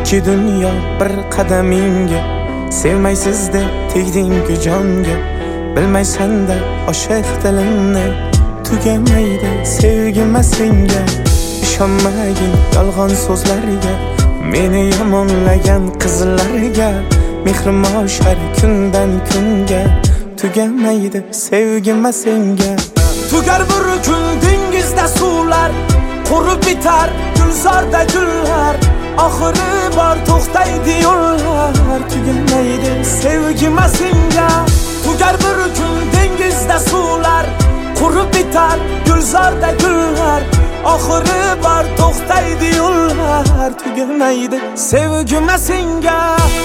İki dünya bir qadamingga, sevmaysizda tegding-ku jonga. Bilmaysan da oshiq dilimni, tugamaydi sevgim senga. İshonmagin yolg'on so'zlarga, meni yomonlagan qizlarga. Mehrim oshar kundan kunga, tugamaydi sevgim senga. Tugar bir kun dengizda suvlar, qurib bitar gulzorda gullar. Oxiri bor to'xtaydi yo'llar, tugamaydi sevgim senga. Tugar bir kun dengizda suvlar, qurib bitar gulzorda gullar. Oxiri bor to'xtaydi yo'llar, tugamaydi sevgim senga.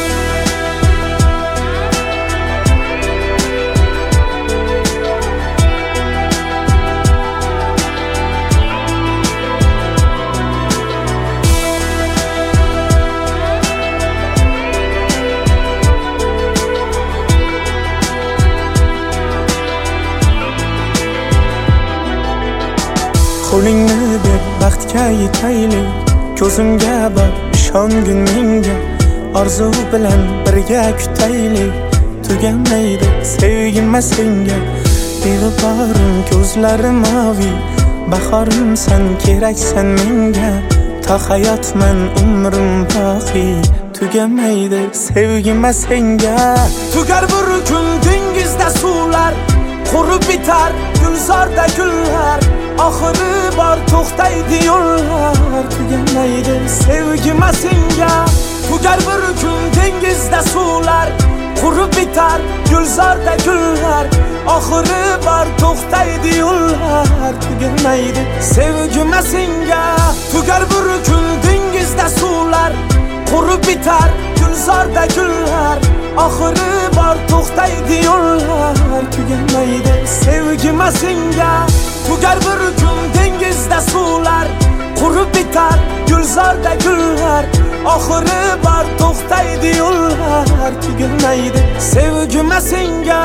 Qo'lingni ber baxtga yetaylik, ko'zimga bak ishongin menga. Orzu bilan birga kutaylik, tugamaydi sevgim senga. Beg'uborim ko'zlarim mavi, bahorimsan keraksan menga. Ta hayotman umrim boqi, tugamaydi sevgim senga. Tugar bir kun dengizda suvlar, qurib bitar gulzorda gullar. Oxiri bor to'xtaydi yo'llar, tugamaydi sevgim senga. Tugar bir kun dengizda suvlar, qurib bitar gulzorda gullar. Oxiri bor to'xtaydi yo'llar, tugamaydi sevgim senga. Tugar bir kun dengizda suvlar, qurib bitar gulzorda gullar. Oxiri bor to'xtaydi yo'llar, tugamaydi sevgim senga. Tugar bir kun dengizda suvlar, qurib bitar gulzorda gullar. Oxiri bor to'xtaydi yo'llar, tugamaydi sevgim senga.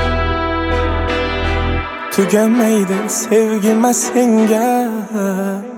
Tugamaydi sevgim senga.